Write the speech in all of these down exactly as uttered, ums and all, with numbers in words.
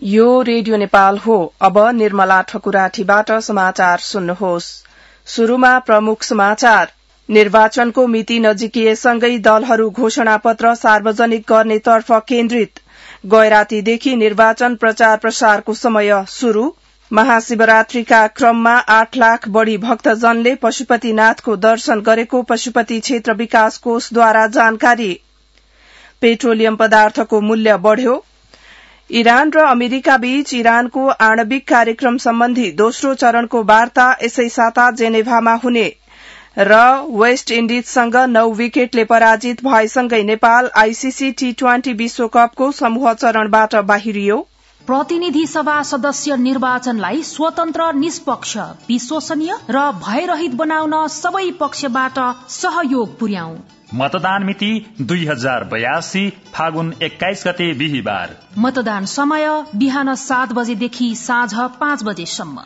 यो रेडियो नेपाल हो। अब निर्मला ठकुराठीबाट समाचार सुन्नुहोस्। शुरूमा प्रमुख समाचार। निर्वाचनको मिति नजिकिएसँगै दलहरू घोषणापत्र सार्वजनिक गर्नेतर्फ केन्द्रित। गैरातीदेखि निर्वाचन प्रचार प्रसारको समय शुरू। महाशिवरात्रिका क्रममा आठ लाख बढ़ी भक्तजनले पशुपतिनाथको दर्शन गरेको पशुपति क्षेत्र विकास कोषद्वारा जानकारी। पेट्रोलियम पदार्थको मूल्य बढ़्यो। इरान र अमेरिका बीच इरानको आणविक कार्यक्रम सम्बन्धी दोस्रो चरणको वार्ता यसै साता जेनेभामा हुने र वेस्ट इण्डिजसँग नौ विकेटले पराजित भएसँगै नेपाल आईसीसी टी ट्वेन्टी विश्वकपको समूह चरणबाट बाहिरियो। प्रतिनिधि सभा सदस्य निर्वाचनलाई स्वतन्त्र, निष्पक्ष, विश्वसनीय र भयरहित बनाउन सबै पक्षबाट सहयोग पुर्याऊ। मतदान मिति दुई हजार बयासी फागुन एक्काइस गते बिहिबार। मतदान समय बिहान सात बजेदेखि साँझ पाँच बजेसम्म।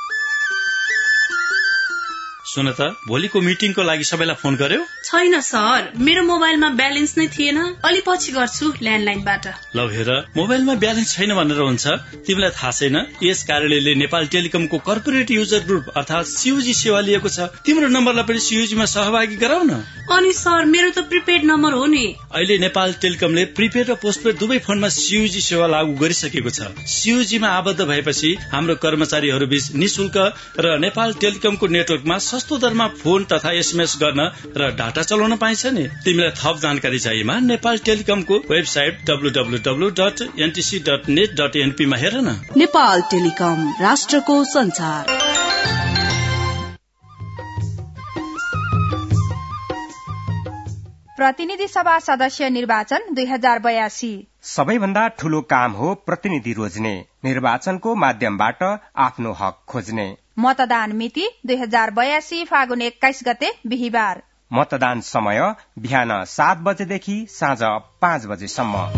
सुन त, भोलिको मिटिङको लागि सबैलाई फोन गर्यो? छैन सर, मेरो मोबाइलमा ब्यालेन्स नै थिएन। अलि पछि गर्छु ल्यान्डलाइनबाट। ल हेर, मोबाइलमा ब्यालेन्स छैन भनेर हुन्छ? तिमीलाई थाहा छैन यस कार्यालयले नेपाल टेलिकमको कर्पोरेट युजर ग्रुप अर्थात सीयूजी सेवा लिएको छ। तिम्रो नम्बरलाई पनि सीयूजीमा सहभागी गराउन। अनि सर, मेरो त प्रिपेड नम्बर हो नि। अहिले नेपाल टेलिकमले प्रिपेड र पोस्टपेड दुवै फोनमा सीयूजी सेवा लागू गरिसकेको छ। सीयूजीमा आबद्ध भएपछि हाम्रो कर्मचारीहरू बीच निशुल्क र नेपाल टेलिकमको नेटवर्कमा सस्तो दरमा फोन तथा एसएमएस गर्न र डाटा चलाउन पाइन्छ नि। तिमीलाई थप जानकारी चाहिएमा नेपाल टेलिकमको website W W W dot NTC dot net dot NP मा हेर न। नेपाल टेलिकम, राष्ट्रको संचार। प्रतिनिधि सभा सदस्य निर्वाचन दुई हजार बयासी। सबैभन्दा ठूलो काम हो प्रतिनिधि रोज्ने, निर्वाचनको माध्यमबाट आफ्नो हक खोज्ने। मतदान मिति दुई हजार बयासी फागुन एक्काइस गते बिहिबार। मतदान समय बिहान सात बजेदेखि साँझ पाँच बजेसम्म।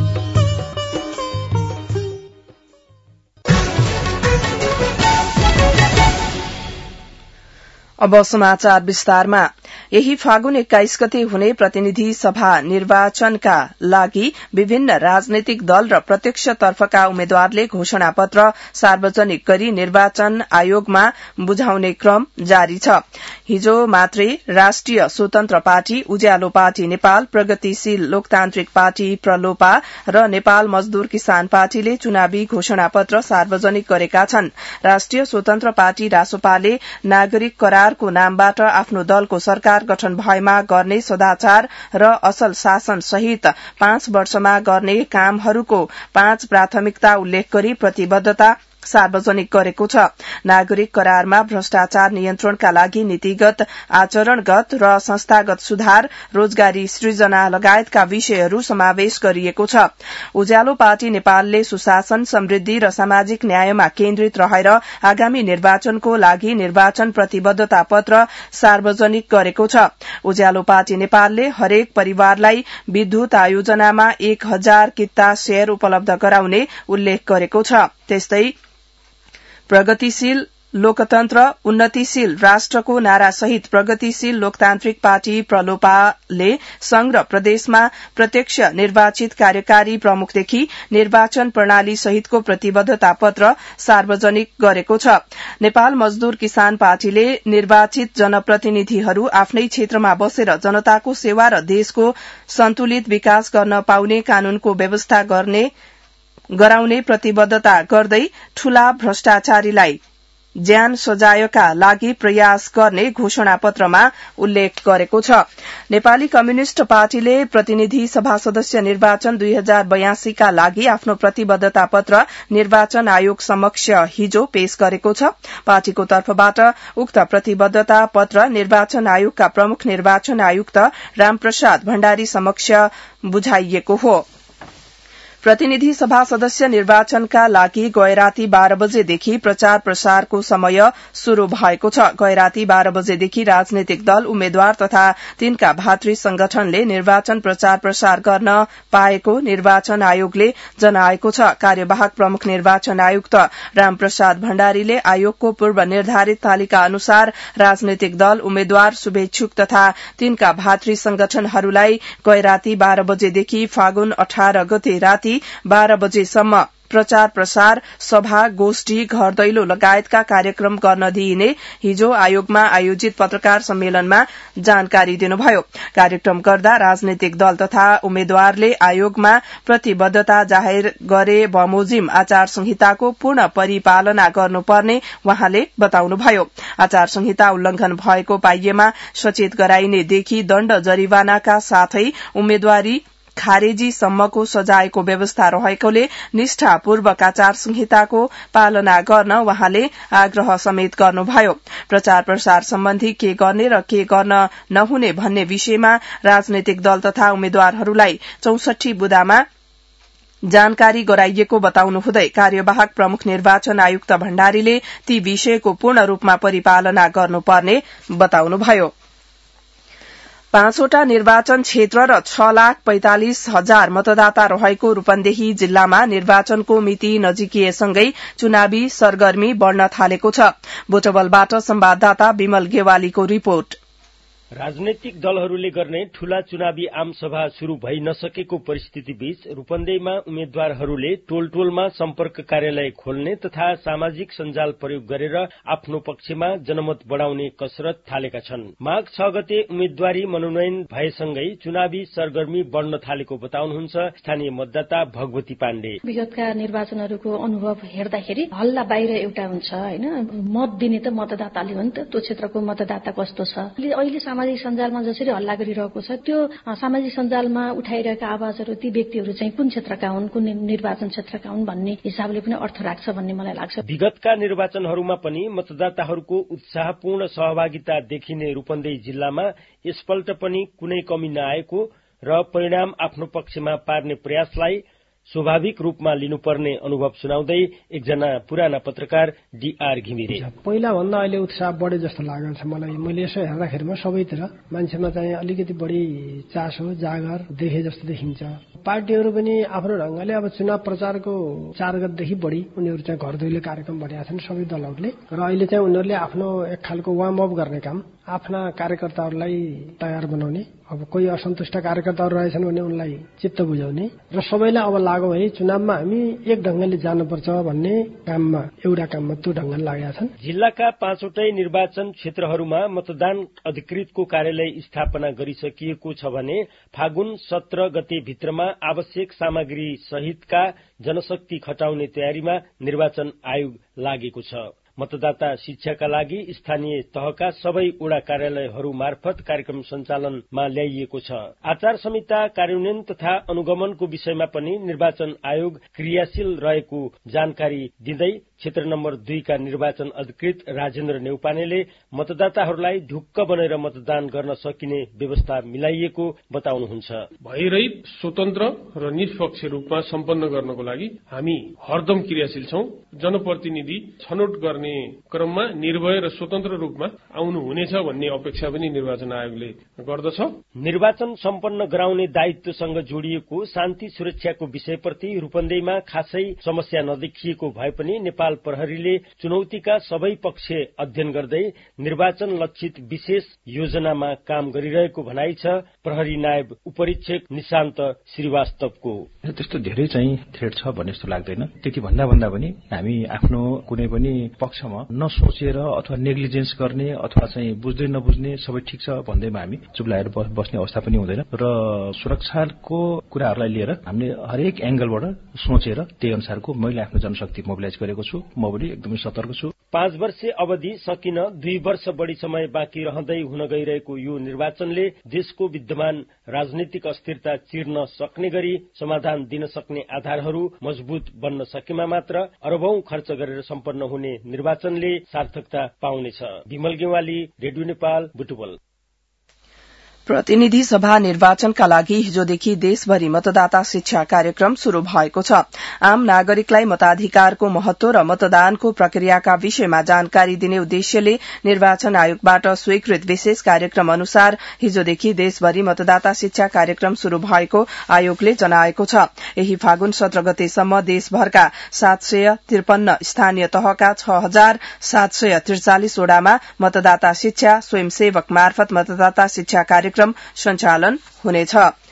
अब समाचार विस्तारमा। यही फागुन एक्काइस गते हुने प्रतिनिधि सभा निर्वाचनका लागि विभिन्न राजनैतिक दल र प्रत्यक्ष तर्फका उम्मेद्वारले घोषणा पत्र सार्वजनिक गरी निर्वाचन आयोगमा बुझाउने क्रम जारी छ। हिजो मात्रै राष्ट्रिय स्वतन्त्र पार्टी, उज्यालो पार्टी नेपाल, प्रगतिशील लोकतान्त्रिक पार्टी प्रलोपा र नेपाल मजदूर किसान पार्टीले चुनावी घोषणा पत्र सार्वजनिक गरेका छन्। राष्ट्रिय स्वतन्त्र पार्टी रासोपाले नागरिक करारको नामबाट आफ्नो दलको सरकार गठन भएमा गर्ने सदाचार र असल शासन सहित पाँच वर्षमा गर्ने कामहरूको पाँच प्राथमिकता उल्लेख गरी प्रतिबद्धता सार्वजनिक गरेको छ। नागरिक करारमा भ्रष्टाचार नियन्त्रणका लागि नीतिगत, आचरणगत र संस्थागत सुधार, रोजगारी सृजना लगायतका विषयहरू समावेश गरिएको छ। उज्यालो पार्टी नेपालले सुशासन, समृद्धि र सामाजिक न्यायमा केन्द्रित रहेर आगामी निर्वाचनको लागि निर्वाचन प्रतिबद्धता पत्र सार्वजनिक गरेको छ। उज्यालो पार्टी नेपालले हरेक परिवारलाई विद्युत आयोजनामा एक हजार किता शेयर उपलब्ध गराउने उल्लेख गरेको छ। त्यस्तै प्रगतिशील लोकतन्त्र उन्नतिशील राष्ट्रको नारा सहित प्रगतिशील लोकतान्त्रिक पार्टी प्रलोपाले संघ र प्रदेशमा प्रत्यक्ष निर्वाचित कार्यकारी प्रमुखदेखि निर्वाचन प्रणाली सहितको प्रतिबद्धता पत्र सार्वजनिक गरेको छ। नेपाल मजदूर किसान पार्टीले निर्वाचित जनप्रतिनिधिहरू आफ्नै क्षेत्रमा बसेर जनताको सेवा र देशको सन्तुलित विकास गर्न पाउने कानूनको व्यवस्था गर्ने गराउने प्रतिबद्धता गर्दै ठूला भ्रष्टाचारीलाई ज्यान सजायका लागि प्रयास गर्ने घोषणा पत्रमा उल्लेख गरेको छ। नेपाली कम्युनिष्ट पार्टीले प्रतिनिधि सभा सदस्य निर्वाचन दुई हजार बयासीका लागि आफ्नो प्रतिबद्धता पत्र निर्वाचन आयोग समक्ष हिजो पेश गरेको छ। पार्टीको तर्फबाट उक्त प्रतिबद्धता पत्र निर्वाचन आयोगका प्रमुख निर्वाचन आयुक्त रामप्रसाद भण्डारी समक्ष बुझाइएको हो। प्रतिनिधि सभा सदस्य निर्वाचनका लागि गैराती बाह्र बजेदेखि प्रचार प्रसारको समय शुरू भएको छ। गैराती बाह्र बजेदेखि राजनैतिक दल, उम्मेद्वार तथा तिनका भातृ संगठनले निर्वाचन प्रचार प्रसार गर्न पाएको निर्वाचन आयोगले जनाएको छ। कार्यवाहक प्रमुख निर्वाचन आयुक्त रामप्रसाद भण्डारीले आयोगको पूर्व निर्धारित तालिका अनुसार राजनैतिक दल, उम्मेद्वार, शुभेच्छुक तथा तिनका भातृ संगठनहरूलाई गैराती बाह्र बजेदेखि फागुन अठार गते राति बाह्र बजेसम्म प्रचार प्रसार सभा गोष्ठी घर दैलो लगायतका कार्यक्रम गर्न दिइने हिजो आयोगमा आयोजित पत्रकार सम्मेलनमा जानकारी दिनुभयो। कार्यक्रम गर्दा राजनैतिक दल तथा उम्मेद्वारले आयोगमा प्रतिबद्धता जाहेर गरे बमोजिम आचार संहिताको पूर्ण परिपालना गर्नुपर्ने वहाँले बताउनुभयो। आचार संहिता उल्लंघन भएको पाइएमा सचेत गराइनेदेखि दण्ड जरिवानाका साथै उम्मेद्वारी खारेजी सम्मको सजायको व्यवस्था रहेकोले निष्ठापूर्वक आचार संहिताको पालना गर्न वहाँले आग्रह समेत गर्नुभयो। प्रचार प्रसार सम्बन्धी के गर्ने र के गर्न नहुने भन्ने विषयमा राजनैतिक दल तथा उम्मेद्वारहरूलाई चौसठी बुदामा जानकारी गराइएको बताउनुहुँदै कार्यवाहक प्रमुख निर्वाचन आयुक्त भण्डारीले ती विषयको पूर्ण रूपमा परिपालना गर्नुपर्ने बताउनुभयो। पाँचवटा निर्वाचन क्षेत्र र छ लाख पैंतालिस हजार मतदाता रहेको रूपन्देही जिल्लामा निर्वाचनको मिति नजिकिएसँगै चुनावी सरगर्मी बढ़न थालेको छ। बोटबलबाट संवाददाता विमल गेवालीको रिपोर्ट। राजनैतिक दलहरूले गर्ने ठूला चुनावी आमसभा शुरू भइ नसकेको परिस्थिति बीच रूपन्देहीमा उम्मेद्वारहरूले टोल टोलमा सम्पर्क कार्यालय खोल्ने तथा सामाजिक सञ्जाल प्रयोग गरेर आफ्नो पक्षमा जनमत बढ़ाउने कसरत थालेका छन्। माघ छ गते उम्मेद्वारी मनोनयन भएसँगै चुनावी सरगर्मी बढ़न थालेको बताउनुहुन्छ स्थानीय मतदाता भगवती पाण्डे। विगतका निर्वाचनहरूको अनुभव हेर्दाखेरि हल्ला बाहिर एउटा हुन्छ हैन, मत दिने त मतदाताले हो नि त, त्यो क्षेत्रको मतदाता कस्तो छ। अहिले सामाजिक सञ्जालमा जसरी हल्ला गरिरहेको छ त्यो सामाजिक सञ्जालमा उठाइरहेका आवाजहरू ती व्यक्तिहरू चाहिँ कुन क्षेत्रका हुन्, कुन निर्वाचन क्षेत्रका हुन् भन्ने हिसाबले पनि अर्थ राख्छ भन्ने मलाई लाग्छ। विगतका निर्वाचनहरूमा पनि मतदाताहरूको उत्साहपूर्ण सहभागिता देखिने रूपन्देही जिल्लामा यसपल्ट पनि कुनै कमी नआएको र परिणाम आफ्नो पक्षमा पार्ने प्रयासलाई स्वाभाविक रूपमा लिनुपर्ने अनुभव सुनाउँदै एकजना पुराना पत्रकार डीआर घिमिरे। पहिला भन्दा अहिले उत्साह बढे जस्तो लागेको छ मलाई। मैले यसो हेर्दाखेरिमा सबैतिर मान्छेमा चाहिँ अलिकति बढी चासो जागर देखे जस्तो देखिन्छ। पार्टीहरू पनि आफ्नो ढंगले अब चुनाव प्रचारको चार गतेदेखि बढी उनीहरू चाहिँ घर दैलो कार्यक्रम भनेका छन् सबै दलहरूले, र अहिले चाहिँ उनीहरूले आफ्नो एक खालको वार्म अप गर्ने काम, आफ्ना कार्यकर्ताहरूलाई तयार बनाउने, अब कोही असन्तुष्ट कार्यकर्ताहरू रहेछन् भने उनलाई चित्त बुझाउने र सबैलाई अब लाग्यो है चुनावमा हामी एक ढंगले जानुपर्छ भन्ने काममा एउटा काममा त्यो ढंगले लागेका छन्। जिल्लाका पाँचवटै निर्वाचन क्षेत्रहरूमा मतदान अधिकृतको कार्यालय स्थापना गरिसकिएको छ भने फागुन सत्र गते भित्रमा आवश्यक सामग्री सहितका जनशक्ति खटाउने तयारीमा निर्वाचन आयोग लागेको छ। मतदाता शिक्षाका लागि स्थानीय तहका सबै वडा कार्यालयहरू मार्फत कार्यक्रम सञ्चालनमा ल्याइएको छ। आचार संहिता कार्यान्वयन तथा अनुगमनको विषयमा पनि निर्वाचन आयोग क्रियाशील रहेको जानकारी दिँदै क्षेत्र नम्बर दुईका निर्वाचन अधिकृत राजेन्द्र नेउपानेले मतदाताहरूलाई ढुक्क बनेर मतदान गर्न सकिने व्यवस्था मिलाइएको बताउनुहुन्छ। भयरहित स्वतन्त्र र निष्पक्ष रूपमा सम्पन्न गर्नको लागि हामी हरदम क्रियाशील छौं। जनप्रतिनिधि छनौट गर्ने क्रममा निर्भय र स्वतन्त्र रूपमा आउनु हुनेछ भन्ने अपेक्षा पनि निर्वाचन आयोगले गर्दछ। निर्वाचन सम्पन्न गराउने दायित्वसँग जोडिएको शान्ति सुरक्षाको विषयप्रति रूपन्देहीमा खासै समस्या नदेखिएको भए पनि नेपाल प्रहरीले चुनौतीका सबै पक्ष अध्ययन गर्दै निर्वाचन लक्षित विशेष योजनामा काम गरिरहेको भनाइ छ प्रहरी नायब उपरीक्षक निशान्त श्रीवास्तवको। त्यस्तो धेरै चाहिँ थ्रेट छ भन्ने जस्तो लाग्दैन। त्यति भन्दा भन्दा पनि हामी आफ्नो कुनै पनि पक्षमा नसोचेर अथवा नेग्लिजेन्स गर्ने अथवा चाहिँ बुझ्दै नबुझ्ने सबै ठिक छ भन्दैमा हामी चुप लागेर बस्ने अवस्था पनि हुँदैन र सुरक्षाको कुराहरूलाई लिएर हामीले हरेक एंगलबाट सोचेर त्यही अनुसारको मैले आफ्नो जनशक्ति मोबिलाइज गरेको छु। म पनि एकदमै सतर्क छु। पाँच वर्ष अवधि सकिन दुई वर्ष बढ़ी समय बाँकी रहँदै हुन गइरहेको यो निर्वाचनले देशको विद्यमान राजनीतिक अस्थिरता चिर्न सक्ने गरी समाधान दिन सक्ने आधारहरू मजबुत बन्न सकेमा मात्र अरबौं खर्च गरेर सम्पन्न हुने निर्वाचनले सार्थकता पाउनेछ। विमल गेवाली, रेडियो नेपाल, बुटुबल। प्रतिनिधि सभा निर्वाचनका लागि हिजोदेखि देशभरि मतदाता शिक्षा कार्यक्रम शुरू भएको छ। आम नागरिकलाई मताधिकारको महत्व र मतदानको प्रक्रियाका विषयमा जानकारी दिने उद्देश्यले निर्वाचन आयोगबाट स्वीकृत विशेष कार्यक्रम अनुसार हिजोदेखि देशभरि मतदाता शिक्षा कार्यक्रम शुरू भएको आयोगले जनाएको छ। यही फागुन सत्र गतेसम्म देशभरका सात सय त्रिपन्न स्थानीय तहका छ हजार सात सय त्रिचालिस वडामा मतदाता शिक्षा स्वयंसेवक मार्फत मतदाता शिक्षा कार्यक्रम सञ्चालन हुनेछ।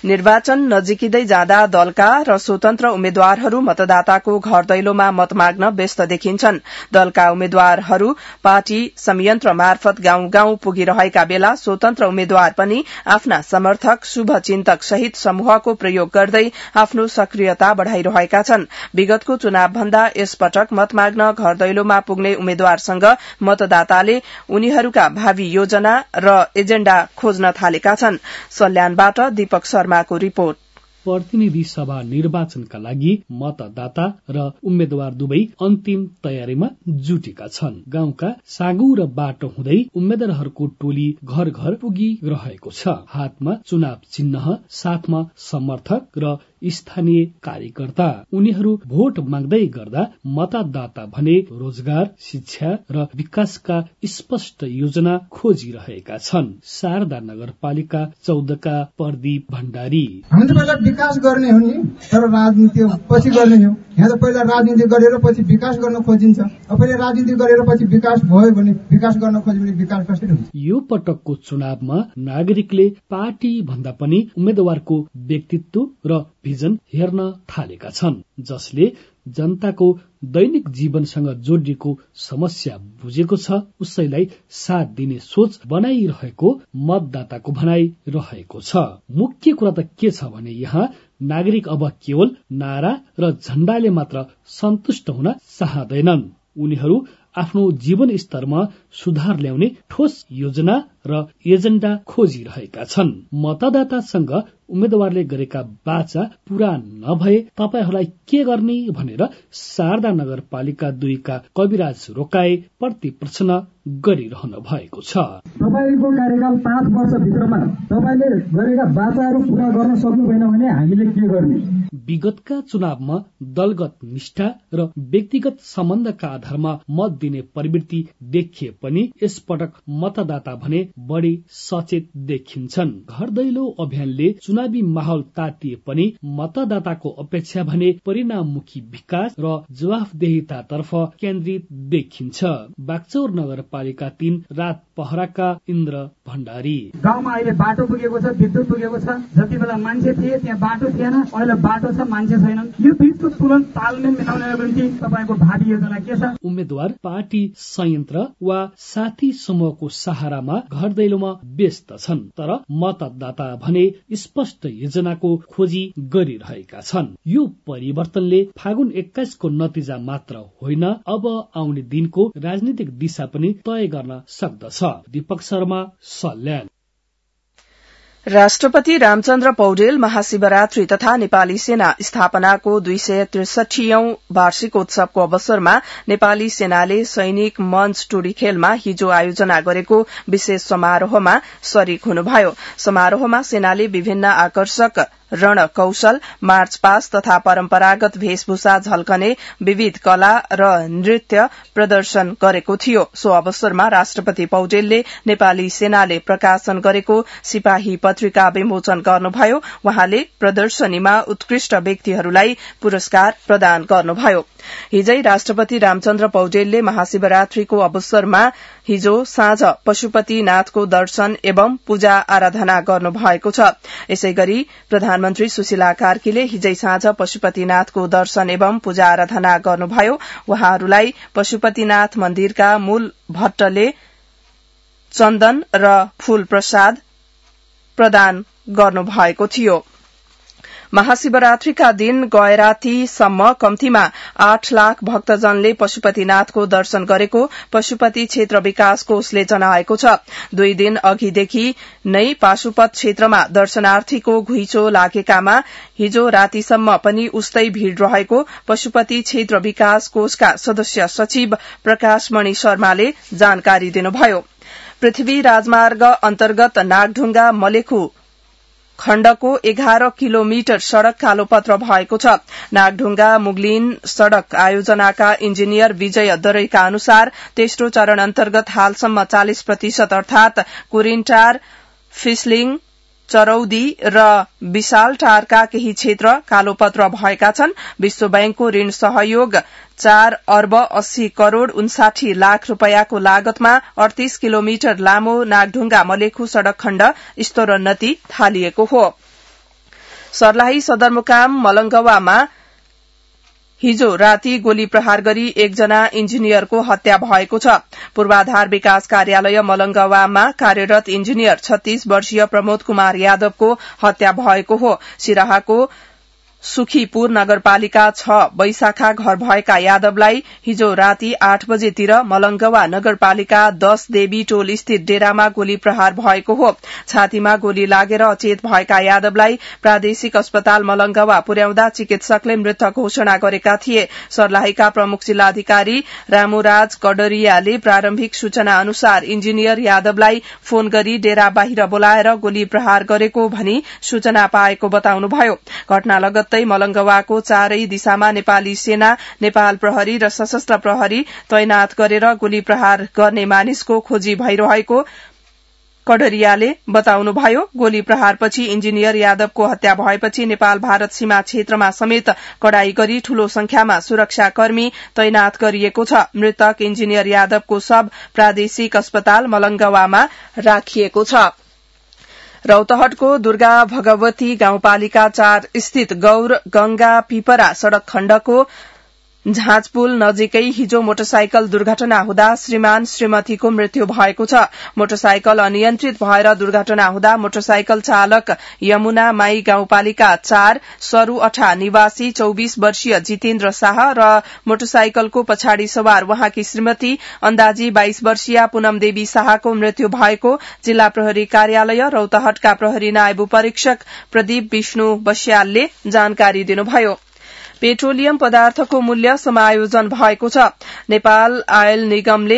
निर्वाचन नजिकिँदै जाँदा दलका र स्वतन्त्र उम्मेद्वारहरू मतदाताको घर दैलोमा मत माग्न व्यस्त देखिन्छन्। दलका उम्मेद्वारहरू पार्टी संयन्त्र मार्फत गाउँ गाउँ पुगिरहेका बेला स्वतन्त्र उम्मेद्वार पनि आफ्ना समर्थक शुभचिन्तक सहित समूहको प्रयोग गर्दै आफ्नो सक्रियता बढ़ाइरहेका छन्। विगतको चुनाव भन्दा यसपटक मत माग्न घर दैलोमा पुग्ने उम्मेद्वारसँग मतदाताले उनीहरूका भावी योजना र एजेण्डा खोज्न थालेका छन्। सल्यानबाट दीपक शर्माको रिपोर्ट। प्रतिनिधि सभा निर्वाचनका लागि मतदाता र उम्मेद्वार दुवै अन्तिम तयारीमा जुटेका छन्। गाउँका सागु र बाटो हुँदै उम्मेद्वारहरूको टोली घर घर पुगिरहेको छ। हातमा चुनाव चिन्ह, साथमा समर्थक र स्थानीय कार्यकर्ता। उनीहरू भोट माग्दै गर्दा मतदाता भने रोजगार, शिक्षा र विकासका स्पष्ट योजना खोजिरहेका छन्। शारदा नगरपालिका चौधका प्रदीप भण्डारी। विकास गर्ने हो नि, तर राजनीति पछि गर्ने हो। यहाँ त पहिला राजनीति गरेर पछि विकास गर्न खोजिन्छ। अब पहिले राजनीति गरेर पछि विकास भयो भने विकास गर्न खोज्यो भने विकास कसरी हुन्छ? यो पटकको चुनावमा नागरिकले पार्टी भन्दा पनि उम्मेद्वारको व्यक्तित्व र भिजन हेर्न थालेका छन्, जसले जनताको दैनिक जीवनसँग जोडिएको समस्या बुझेको छ, उसैलाई साथ दिने सोच बनाइरहेको मतदाताको भनाइ रहेको छ। मुख्य कुरा त के छ भने यहाँ नागरिक अब केवल नारा र झण्डाले मात्र सन्तुष्ट हुन चाहँदैनन्। उनीहरू आफ्नो जीवन स्तरमा सुधार ल्याउने ठोस योजना र एजेण्डा खोजिरहेका छन्। मतदातासँग उम्मेद्वारले गरेका बाचा पूरा नभए तपाईहरूलाई के गर्ने भनेर शारदा नगरपालिका दुईका कविराज रोकाए प्रति प्रश्न गरिरहनु भएको छ। तपाईको कार्यकाल पाँच वर्षभित्रमा तपाईले गरेका बाचाहरू पूरा गर्न सक्नु भएन भने हामीले के गर्ने? विगतका चुनावमा दलगत निष्ठा र व्यक्तिगत सम्बन्धका आधारमा मत दिने प्रवृत्ति देखिए पनि यसपटक मतदाता भने बढी सचेत देखिन्छन्। घर दैलो अभियानले चुनावी माहौल तातिए पनि मतदाताको अपेक्षा भने परिणाममुखी विकास र जवाफदेहितातर्फ केन्द्रित देखिन्छ। बागचौर नगरपालिका तीन रात पहराका इन्द्र भण्डारी। गाउँमा अहिले बाटो पुगेको छ, विद्युत पुगेको छ। जति बेला मान्छे थिए त्यहाँ बाटो थिएन, अहिले बाटो छ, मान्छे छैनन्। यो बीचको तुरन्त तालमेल मिलाउनको निम्ति तपाईको भावी योजना के छ? उम्मेद्वार पार्टी संयन्त्र वा साथी समूहको सहारामा घर दैलोमा व्यस्त छन्, तर मतदाता भने स्पष्ट योजनाको खोजी गरिरहेका छन्। यो परिवर्तनले फागुन एक्काइसको नतिजा मात्र होइन, अब आउने दिनको राजनीतिक दिशा पनि तय गर्न सक्दछ। दीपक शर्मा, सल्यान। राष्ट्रपति रामचन्द्र पौडेल महाशिवरात्रि तथा नेपाली सेना स्थापनाको दुई सय त्रिसठीऔं वार्षिकोत्सवको अवसरमा नेपाली सेनाले सैनिक मंच टोडी खेलमा हिजो आयोजना गरेको विशेष समारोहमा शरीक हुनुभयो। समारोहमा सेनाले विभिन्न आकर्षक रण कौशल, मार्च पास्ट तथा परम्परागत वेशभूषा झल्कने विविध कला र नृत्य प्रदर्शन गरेको थियो। सो अवसरमा राष्ट्रपति पौडेलले नेपाली सेनाले प्रकाशन गरेको सिपाही पत्रिका विमोचन गर्नुभयो। वहाँले प्रदर्शनीमा उत्कृष्ट व्यक्तिहरूलाई पुरस्कार प्रदान गर्नुभयो। हिजै राष्ट्रपति रामचन्द्र पौडेलले महाशिवरात्रिको अवसरमा हिजो साँझ पशुपतिनाथको दर्शन एवं पूजा आराधना गर्नुभएको छ। यसै गरी प्रधानमन्त्री सुशीला कार्कीले हिजै साँझ पशुपतिनाथको दर्शन एवं पूजा आराधना गर्नुभयो। उहाँहरूलाई पशुपतिनाथ मन्दिरका मूल भट्टले चन्दन र फूल प्रसाद प्रदान गर्नुभएको थियो। महाशिवरात्रिका दिन गएरातीसम्म कम्तीमा आठ लाख भक्तजनले पशुपतिनाथको दर्शन गरेको पशुपति क्षेत्र विकास कोषले जनाएको छ। दुई दिन अघिदेखि नै पाशुपत क्षेत्रमा दर्शनार्थीको घुइँचो लागेकामा हिजो रातिसम्म पनि उस्तै भीड़ रहेको पशुपति क्षेत्र विकास कोषका सदस्य सचिव प्रकाशमणि शर्माले जानकारी दिनुभयो। पृथ्वी राजमार्ग अन्तर्गत नागढुङ्गा मलेखु खण्डको एघार किलोमिटर सड़क कालोपत्र भएको छ। नागढुङ्गा मुगलिन सड़क आयोजनाका इन्जिनियर विजय दरईका अनुसार तेस्रो चरण अन्तर्गत हालसम्म चालिस प्रतिशत अर्थात कुरिन्टार, फिसलिङ, चरौदी र विशालटारका केही क्षेत्र कालोपत्र भएका छन्। विश्व बैंकको ऋण सहयोग चार अर्ब अस्सी करोड़ उन्साठी लाख रूपियाँको लागतमा अड़तीस किलोमिटर लामो नागढुङ्गा मलेखु सड़क खण्ड स्तरोन्नति थालिएको हो। सर्लाही सदरमुकाम मलंगवामा हिजो राति गोली प्रहार गरी एकजना इन्जिनियरको हत्या भएको छ। पूर्वाधार विकास कार्यालय मलंगवामा कार्यरत इन्जिनियर छत्तीस वर्षीय प्रमोद कुमार यादवको हत्या भएको हो। सिराहाको सुखीपुर नगरपालिका छ बैशाखा घर भएका यादवलाई हिजो राति आठ बजेतिर मलंगवा नगरपालिका दश देवी टोल स्थित डेरामा गोली प्रहार भएको हो। छातीमा गोली लागेर अचेत भएका यादवलाई प्रादेशिक अस्पताल मलंगवा पुर्याउँदा चिकित्सकले मृत घोषणा गरेका थिए। सर्लाहीका प्रमुख जिल्लाधिकारी रामुराज कडरियाले प्रारम्भिक सूचना अनुसार इन्जिनियर यादवलाई फोन गरी डेरा बाहिर बोलाएर गोली प्रहार गरेको भनी सूचना पाएको बताउनुभयो। घटना लगत मलंगवाको चारै दिशामा नेपाली सेना, नेपाल प्रहरी र सशस्त्र प्रहरी तैनात गरेर गोली प्रहार गर्ने मानिसको खोजी भइरहेको कडरियाले बताउनुभयो। गोली प्रहारपछि इन्जिनियर यादवको हत्या भएपछि नेपाल भारत सीमा क्षेत्रमा समेत कड़ाई गरी ठूलो संख्यामा सुरक्षाकर्मी तैनात गरिएको छ। मृतक इन्जिनियर यादवको शव प्रादेशिक अस्पताल मलंगवामा राखिएको छ। रौतहटको दुर्गा भगवती गाउँपालिका चार स्थित गौर गंगा पिपरा सड़क खण्डको झाँचपुल नजिकै हिजो मोटरसाइकल दुर्घटना हुँदा श्रीमान श्रीमतीको मृत्यु भएको छ। मोटरसाइकल अनियन्त्रित भएर दुर्घटना हुँदा मोटरसाइकल चालक यमुना माई गाउँपालिका चार सरूअठा निवासी चौबीस वर्षीय जितेन्द्र शाह र मोटरसाइकलको पछाडि सवार वहाँकी श्रीमती अन्दाजी बाइस वर्षीय पूनम देवी शाहको मृत्यु भएको जिल्ला प्रहरी कार्यालय रौतहटका प्रहरी नायब परीक्षक प्रदीप विष्णु बस्यालले जानकारी दिनुभयो। पेट्रोलियम पदार्थको मूल्य समायोजन भएको छ। नेपाल आयल निगमले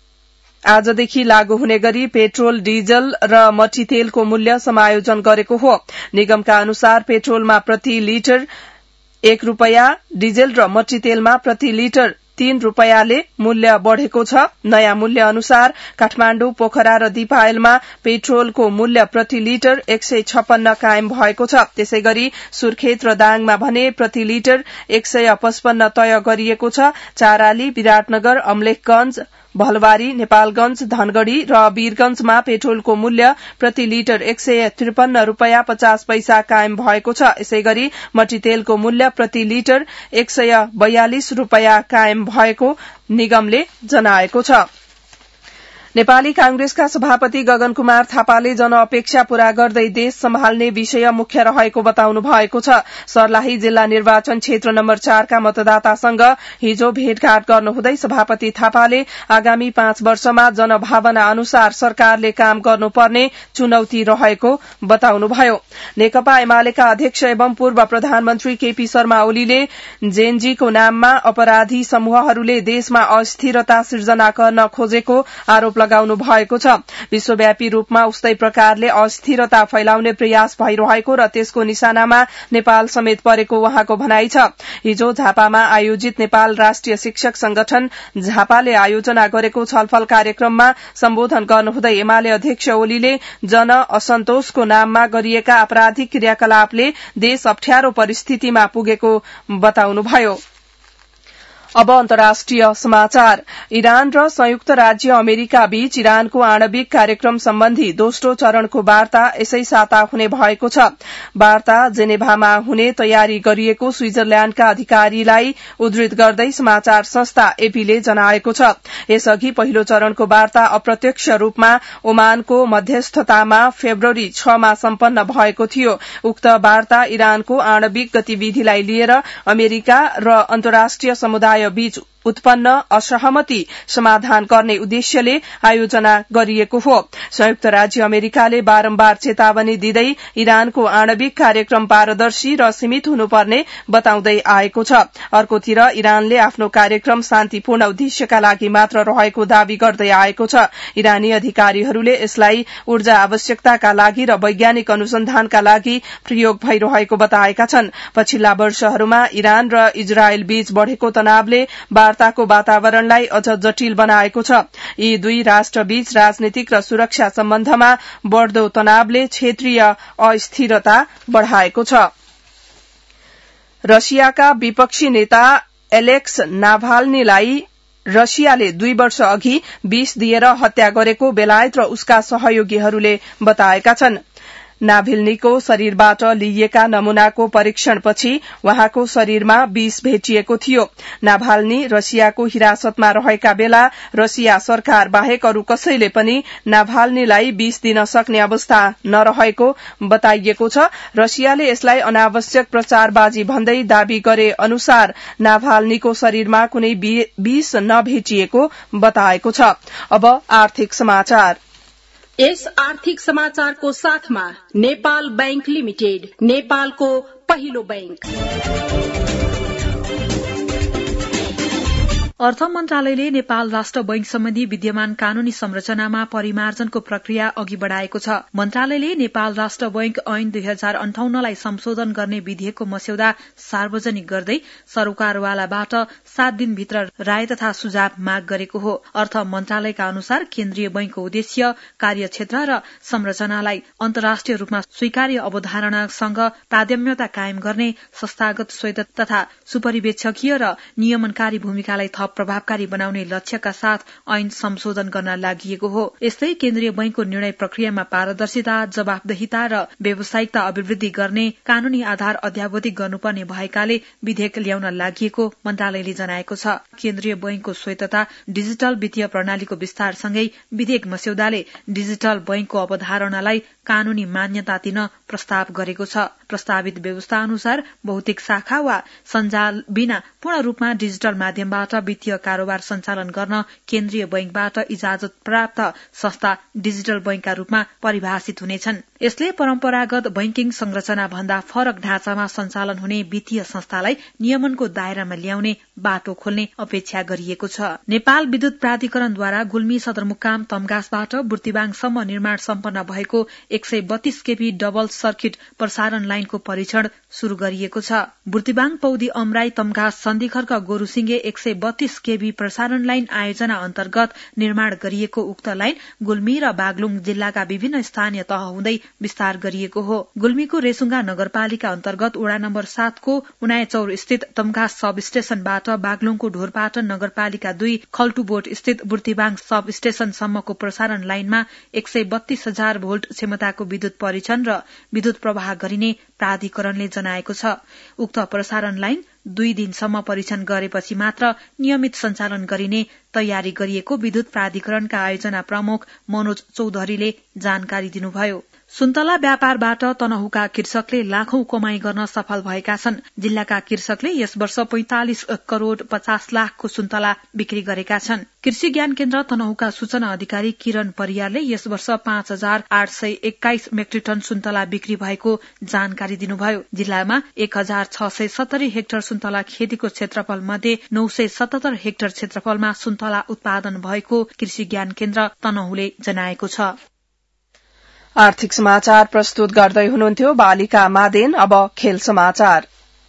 आजदेखि लागू हुने गरी पेट्रोल, डिजल र मट्टीतेलको मूल्य समायोजन गरेको हो। निगमका अनुसार पेट्रोलमा प्रति लिटर एक रूपैयाँ, डिजल र मट्टीतेलमा प्रति लिटर तीन रूपैयाँले मूल्य बढ़ेको छ। नयाँ मूल्य अनुसार काठमाण्डु, पोखरा र दिपायलमा पेट्रोलको मूल्य प्रति लिटर एक सय छप्पन्न कायम भएको छ। त्यसै गरी सुर्खेत र दाङमा भने प्रति लिटर एक सय पचपन्न तय गरिएको छ। चाराली, विराटनगर, अमलेखगंज, भलवारी, नेपालगंज, धनगढ़ी र वीरगंजमा पेट्रोलको मूल्य प्रति लिटर एक सय त्रिपन्न रूपैयाँ पचास पैसा कायम भएको छ। यसै गरी मट्टीतेलको मूल्य प्रति लिटर एक सय बयालिस रूपैयाँ कायम भएको निगमले जनाएको छ। नेपाली कांग्रेसका सभापति गगन कुमार थापाले जनअपेक्षा पूरा गर्दै देश सम्हाल्ने विषय मुख्य रहेको बताउनु भएको छ। सर्लाही जिल्ला निर्वाचन क्षेत्र नम्बर चारका मतदातासँग हिजो भेटघाट गर्नुहुँदै सभापति थापाले आगामी पाँच वर्षमा जनभावना अनुसार सरकारले काम गर्नुपर्ने चुनौती रहेको बताउनुभयो। नेकपा एमालेका अध्यक्ष एवं पूर्व प्रधानमन्त्री केपी शर्मा ओलीले जेएनजीको नाममा अपराधी समूहहरूले देशमा अस्थिरता सिर्जना गर्न खोजेको आरोप लगाउनु भएको छ। विश्वव्यापी रूपमा उस्तै प्रकारले अस्थिरता फैलाउने प्रयास भइरहेको र त्यसको निशानामा नेपाल समेत परेको उहाँको भनाइ छ। हिजो झापामा आयोजित नेपाल राष्ट्रिय शिक्षक संगठन झापाले आयोजना गरेको छलफल कार्यक्रममा सम्बोधन गर्नुहुँदै एमाले अध्यक्ष ओलीले जन असन्तोषको नाममा गरिएका आपराधिक क्रियाकलापले देश अप्ठ्यारो परिस्थितिमा पुगेको बताउनुभयो। अब अन्तर्राष्ट्रिय समाचार। इरान र संयुक्त राज्य अमेरिका बीच इरानको आणविक कार्यक्रम सम्बन्धी दोस्रो चरणको वार्ता यसै साता हुने भएको छ। वार्ता जेनेभामा हुने तयारी गरिएको स्विजरल्याण्डका अधिकारीलाई उद्धृत गर्दै समाचार संस्था एपीले जनाएको छ। यसअघि पहिलो चरणको वार्ता अप्रत्यक्ष रूपमा ओमानको मध्यस्थतामा फेब्रुअरी छमा सम्पन्न भएको थियो। उक्त वार्ता इरानको आणविक गतिविधिलाई लिएर अमेरिका र अन्तर्राष्ट्रिय समुदाय बीच उत्पन्न असहमति समाधान गर्ने उद्देश्यले आयोजना गरिएको हो। संयुक्त राज्य अमेरिकाले बारम्बार चेतावनी दिँदै इरानको आणविक कार्यक्रम पारदर्शी र सीमित हुनुपर्ने बताउँदै आएको छ। अर्कोतिर इरानले आफ्नो कार्यक्रम शान्तिपूर्ण उद्देश्यका लागि मात्र रहेको दावी गर्दै आएको छ। इरानी अधिकारीहरूले यसलाई ऊर्जा आवश्यकताका लागि र वैज्ञानिक अनुसन्धानका लागि प्रयोग भइरहेको बताएका छन्। पछिल्ला वर्षहरूमा इरान र इजरायल बीच बढ़ेको तनावले वार्ताको वातावरणलाई अझ जटिल बनाएको छ। यी दुई राष्ट्रबीच राजनीतिक र सुरक्षा सम्बन्धमा बढ़दो तनावले क्षेत्रीय अस्थिरता बढ़ाएको छ। रसियाका विपक्षी नेता एलेक्स नाभाल्नीलाई रसियाले दुई वर्ष अघि विष दिएर हत्या गरेको बेलायत र उसका सहयोगीहरूले बताएका छन्। नाभिल्नीको शरीरबाट लिइएका नमूनाको परीक्षणपछि वहाँको शरीरमा विष भेटिएको थियो। नाभाल्नी रसियाको हिरासतमा रहेका बेला रसिया सरकार बाहेक अरू कसैले पनि नाभाल्नीलाई विष दिन सक्ने अवस्था नरहेको बताइएको छ। रसियाले यसलाई अनावश्यक प्रचारबाजी भन्दै दावी गरे अनुसार नाभाल्नीको शरीरमा कुनै विष नभेटिएको बताएको छ। अब आर्थिक समाचार। यस आर्थिक समाचारको साथमा नेपाल बैंक लिमिटेड, नेपालको पहिलो बैंक। अर्थ मन्त्रालयले नेपाल राष्ट्र बैंक सम्बन्धी विद्यमान कानूनी संरचनामा परिमार्जनको प्रक्रिया अघि बढ़ाएको छ। मन्त्रालयले नेपाल राष्ट्र बैंक ऐन दुई हजार अन्ठाउन्नलाई संशोधन गर्ने विधेयकको मस्यौदा सार्वजनिक गर्दै सरकारवालाबाट सात दिनभित्र राय तथा सुझाव माग गरेको हो। अर्थ मन्त्रालयका अनुसार केन्द्रीय बैंकको उद्देश्य, कार्यक्षेत्र र संरचनालाई अन्तर्राष्ट्रिय रूपमा स्वीकार्य अवधारणासँग तादात्म्यता कायम गर्ने, संस्थागत स्वायत्त तथा सुपरिवेक्षकीय र नियमनकारी भूमिकालाई थप प्रभावकारी बनाउने लक्ष्यका साथ ऐन संशोधन गर्न लागि हो। यस्तै केन्द्रीय बैंकको निर्णय प्रक्रियामा पारदर्शिता, जवाफदेहिता र व्यावसायिकता अभिवृद्धि गर्ने कानूनी आधार अध्यावधिक गर्नुपर्ने भएकाले विधेयक ल्याउन लागि मन्त्रालयले जनाएको छ। केन्द्रीय बैंकको स्वायत्तता, डिजिटल वित्तीय प्रणालीको विस्तारसँगै विधेयक मस्यौदाले डिजिटल बैंकको अवधारणालाई कानूनी मान्यता दिन प्रस्ताव गरेको छ। प्रस्तावित व्यवस्था अनुसार भौतिक शाखा वा सञ्जाल बिना पूर्ण रूपमा डिजिटल माध्यमबाट वित्तीय कारोबार सञ्चालन गर्न केन्द्रीय बैंकबाट इजाजत प्राप्त संस्था डिजिटल बैंकका रूपमा परिभाषित हुनेछन्। यसले परम्परागत बैंकिङ संरचना भन्दा फरक ढाँचामा सञ्चालन हुने वित्तीय संस्थालाई नियमनको दायरामा ल्याउने बाटो खोल्ने अपेक्षा गरिएको छ। नेपाल विद्युत प्राधिकरणद्वारा गुल्मी सदरमुकाम तमघासबाट बुर्तिवाङसम्म निर्माण सम्पन्न भएको एक सय बत्तीस केबी डबल सर्किट प्रसारण लाइनको परीक्षण शुरू गरिएको छ। बुर्तिवाङ पौदी अमराई तमघास सन्धिखर्क गोरुसिंगे एक सय बत्तीस केबी प्रसारण लाइन आयोजना अन्तर्गत निर्माण गरिएको उक्त लाइन गुल्मी र बागलुङ जिल्लाका विभिन्न स्थानीय तह हुँदै विस्तार गरिएको हो। गुल्मीको रेसुङ्गा नगरपालिका अन्तर्गत वडा नम्बर सातको उनायचौर स्थित तमघास सब स्टेशनबाट बागलुङको ढोरपाटन नगरपालिका दुई खल्टुबोट स्थित बुर्तिवाङ सब स्टेशनसम्मको प्रसारण लाइनमा एक सय बत्तीस हजार भोल्ट क्षमताको विद्युत परीक्षण र विद्युत प्रवाह गरिने प्राधिकरणले जनाएको छ। उक्त प्रसारण लाइन दुई दिनसम्म परीक्षण गरेपछि मात्र नियमित सञ्चालन गरिने तयारी गरिएको विद्युत प्राधिकरणका आयोजना प्रमुख मनोज चौधरीले जानकारी दिनुभयो। सुन्तला व्यापारबाट तनहुका कृषकले लाखौं कमाई गर्न सफल भएका छन्। जिल्लाका कृषकले यस वर्ष पैंतालिस करोड़ पचास लाखको सुन्तला बिक्री गरेका छन्। कृषि ज्ञान केन्द्र तनहुका सूचना अधिकारी किरण परियारले यस वर्ष पाँच हजार आठ सय एक्काइस मेट्रिक टन सुन्तला बिक्री भएको जानकारी दिनुभयो। जिल्लामा एक हजार छ सय सत्तरी हेक्टर सुन्तला खेतीको क्षेत्रफल मध्ये नौ सय सतहत्तर हेक्टर क्षेत्रफलमा सुन्तला उत्पादन भएको कृषि ज्ञान केन्द्र तनहुले जनाएको छ। आर्थिक समाचार प्रस्तुत गर्दै हुनुहुन्थ्यो बालिका मादेन। अब खेल समाचार।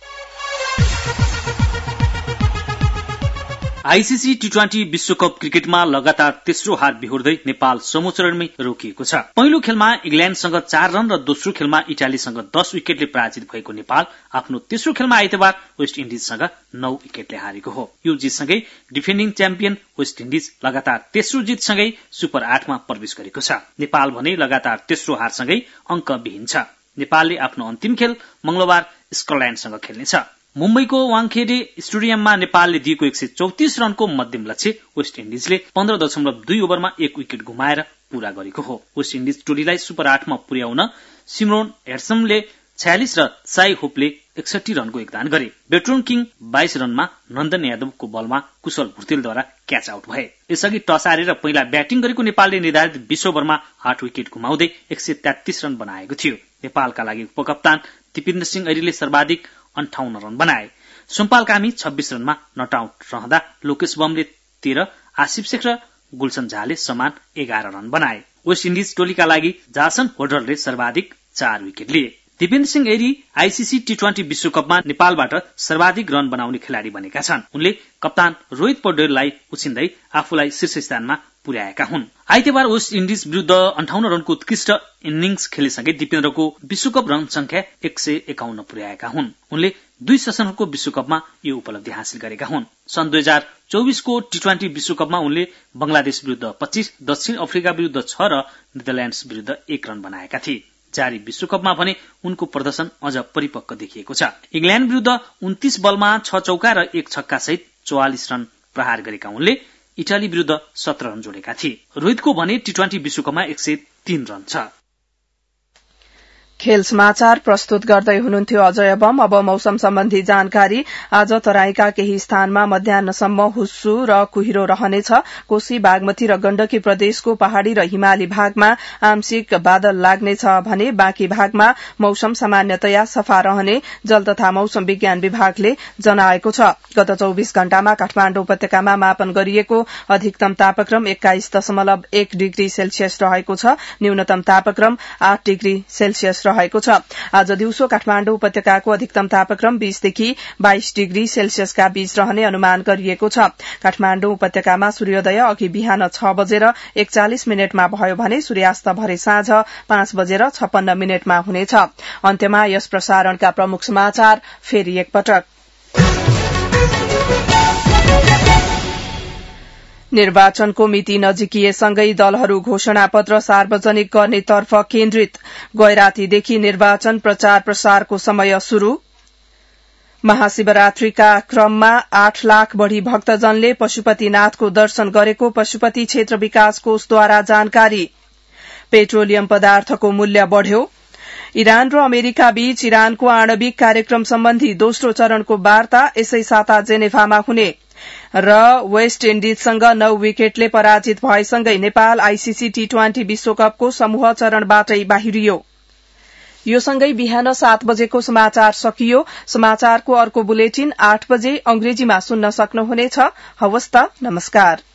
आईसीसी टी ट्वेन्टी विश्वकप क्रिकेटमा लगातार तेस्रो हार बिहोर्दै नेपाल समूचरणमै रोकिएको छ। पहिलो खेलमा इंग्ल्याण्डसँग चार रन र दोस्रो खेलमा इटालीसँग दस विकेटले पराजित भएको नेपाल आफ्नो तेस्रो खेलमा आइतबार वेस्ट इन्डिजसँग नौ विकेटले हारेको हो। यो जितसँगै डिफेन्डिङ च्याम्पियन वेस्ट इन्डिज लगातार तेस्रो जितसँगै सुपर आठमा प्रवेश गरेको छ। नेपाल भने लगातार तेस्रो हारसँगै अङ्कविहीन छ। नेपालले आफ्नो अन्तिम खेल मंगलबार स्कटल्याण्डसँग खेल्नेछ। मुम्बईको वाङखेडे स्टेडियममा नेपालले दिएको एक सय चौतिस रनको मध्यम लक्ष्य वेस्ट इन्डिजले पन्ध्र दशमलव दुई ओभरमा एक विकेट गुमाएर पूरा गरेको हो। वेस्ट इन्डिज टोलीलाई सुपर आठमा पुर्याउन सिमरोन हेडसमले छयालिस र साई होपले एकसठी रनको योगदान गरे। बेट्रोन किङ बाइस रनमा नन्दन यादवको बलमा कुशल भुर्तेलद्वारा क्याच आउट भए। यसअघि टस हारेर पहिला ब्याटिङ गरेको नेपालले निर्धारित बीस ओभरमा आठ विकेट गुमाउँदै एक सय तेत्तीस रन बनाएको थियो। नेपालका लागि उपकप्तान दिपेन्द्र सिंह ऐरीले सर्वाधिक अन्ठाउन्न रन बनाए। सोमपाल कामी छब्बीस रनमा नट आउट रहँदा लोकेश बमले तेह्र, आसिफ शेख र गुलसन झाले समान एघार रन बनाए। वेस्ट इन्डिज टोलीका लागि जासन होल्डरले सर्वाधिक चार विकेट लिए। Dipendra Singh Airee ICC T twenty विश्वकपमा नेपालबाट सर्वाधिक रन बनाउने खेलाड़ी बनेका छन्। उनले कप्तान रोहित पौडेललाई उछिन्दै आफूलाई शीर्ष स्थानमा पुर्याएका हुन्। आइतबार वेस्ट इन्डिज विरूद्ध अन्ठाउन्न रनको उत्कृष्ट इनिङ्स खेलेसँगै दिपेन्द्रको विश्वकप रन संख्या एक सय एकाउन्न पुर्याएका हुन्। उनले दुई सेसनको विश्वकपमा यो उपलब्धि हासिल गरेका हुन्। सन् दुई हजार चौबिसको टी ट्वेन्टी विश्वकपमा उनले बंगलादेश विरूद्ध पच्चीस, दक्षिण अफ्रिका विरूद्ध छ र नेदरल्याण्ड्स विरूद्ध एक रन बनाएका थिए। जारी विश्वकपमा भने उनको प्रदर्शन अझ परिपक्व देखिएको छ। इंग्ल्याण्ड विरूद्ध उन्तीस बलमा छ चौका र एक छक्का सहित चौवालिस रन प्रहार गरेका उनले इटाली विरूद्ध सत्र रन जोडेका थिए। रोहितको भने टी ट्वेन्टी विश्वकपमा एक सय तीन रन छ। खेल समाचार प्रस्तुत गर्दै हुनुहुन्थ्यो अजय बम। अब मौसम सम्बन्धी जानकारी। आज तराईका केही स्थानमा मध्याह्नसम्म हुस्सु र कुहिरो रहनेछ। कोशी, बागमती र गण्डकी प्रदेशको पहाड़ी र हिमाली भागमा आंशिक बादल लाग्नेछ भने बाँकी भागमा मौसम सामान्यतया सफा रहने जल तथा मौसम विज्ञान विभागले जनाएको छ। गत चौबीस घण्टामा काठमाडौँ उपत्यकामा मापन गरिएको अधिकतम तापक्रम एक्काइस दशमलव एक डिग्री सेल्सियस रहेको छ। न्यूनतम तापक्रम आठ डिग्री सेल्सियस रहेको छ। आज दिउँसो काठमाडौँ उपत्यकाको अधिकतम तापक्रम बीसदेखि बाइस डिग्री सेल्सियसका बीच रहने अनुमान गरिएको छ। काठमाडौँ उपत्यकामा सूर्योदय अघि बिहान छ बजेर एकचालिस मिनटमा भयो भने सूर्यास्त भरे साँझ पाँच बजेर छप्पन्न मिनटमा हुनेछ। अन्त्यमा यस प्रसारणका प्रमुख समाचार फेरि एकपटक। निर्वाचनको मिति नजिकिएसँगै दलहरू घोषणा पत्र सार्वजनिक गर्नेतर्फ केन्द्रित। गैरातीदेखि निर्वाचन प्रचार प्रसारको समय शुरू। महाशिवरात्रिका क्रममा आठ लाख बढ़ी भक्तजनले पशुपतिनाथको दर्शन गरेको पशुपति क्षेत्र विकास कोषद्वारा जानकारी। पेट्रोलियम पदार्थको मूल्य बढ़्यो। इरान र अमेरिका बीच इरानको आणविक कार्यक्रम सम्बन्धी दोस्रो चरणको वार्ता यसै साता जेनेभामा हुने र वेस्ट इण्डिजसँग नौ विकेटले पराजित भएसँगै नेपाल आईसीसी टी ट्वेन्टी विश्वकपको समूह चरणबाटै बाहिरियो। यो सँगै बिहान सात बजेको समाचार सकियो। समाचारको अर्को बुलेटिन आठ बजे अंग्रेजीमा सुन्न सक्नुहुनेछ। हवस् त, नमस्कार।